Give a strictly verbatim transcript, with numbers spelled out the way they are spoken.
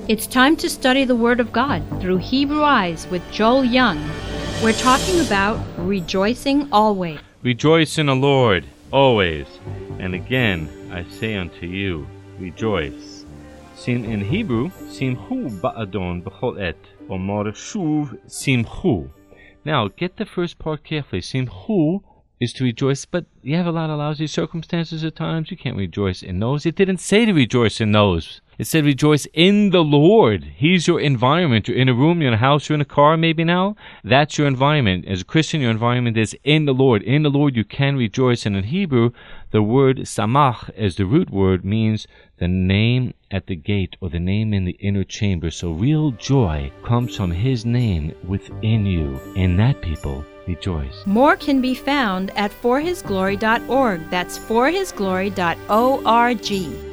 It's time to study the Word of God through Hebrew Eyes with Joel Young. We're talking about rejoicing always. Rejoice in the Lord always. And again, I say unto you, rejoice. Sim in Hebrew, simchu ba'adon b'chol et, omar shuv simchu. Now, get the first part carefully. Simchu is to rejoice, but you have a lot of lousy circumstances at times. You can't rejoice in those. It didn't say to rejoice in those. It said rejoice in the Lord. He's your environment. You're in a room, you're in a house, you're in a car maybe now. That's your environment. As a Christian, your environment is in the Lord. In the Lord you can rejoice. And in Hebrew, the word samach as the root word means the name at the gate or the name in the inner chamber. So real joy comes from His name within you. In that, people, rejoice. More can be found at for his glory dot org. That's for his glory dot org.